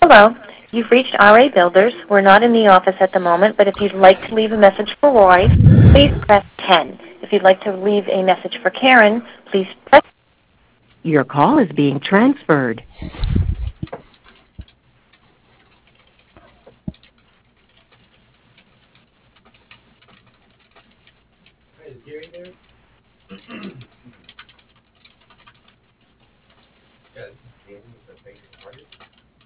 Hello. You've reached RA Builders. We're not in the office at the moment, but if you'd like to leave a message for Roy, please press 10. If you'd like to leave a message for Karen, please press... Your call is being transferred. Hi, is Gary there? Yeah, this is Danny with the Bank of Artists.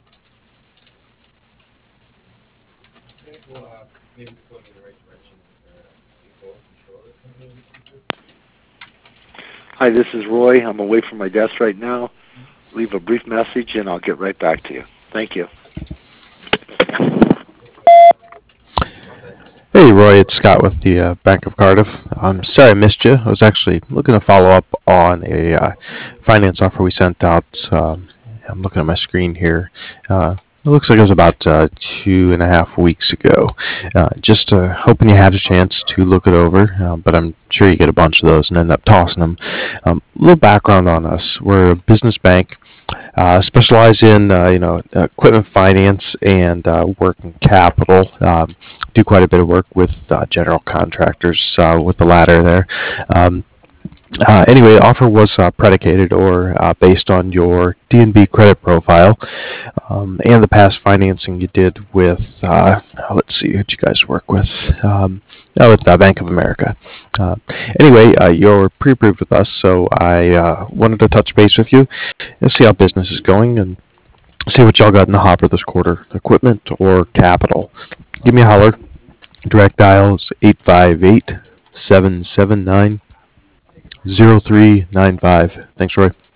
Okay, well, maybe you can point me in the right direction with the control of the company we speak with. Hi, this is Roy. I'm away from my desk right now. Leave a brief message and I'll get right back to you. Thank you. Hey Roy, it's Scott with the Bank of Cardiff. I'm sorry I missed you. I was actually looking to follow up on a finance offer we sent out. I'm looking at my screen here. It looks like it was about 2.5 weeks ago. Just hoping you had a chance to look it over, but I'm sure you get a bunch of those and end up tossing them. A little background on us. We're a business bank. Specialize in equipment finance and working capital. Do quite a bit of work with general contractors with the latter there. Anyway, the offer was predicated or based on your D&B credit profile and the past financing you did with, let's see, who'd you guys work with? With Bank of America. Anyway, you're pre-approved with us, so I wanted to touch base with you and see how business is going and see what y'all got in the hopper this quarter, equipment or capital. Give me a holler. Direct dial is 858-779-0395. Thanks, Roy.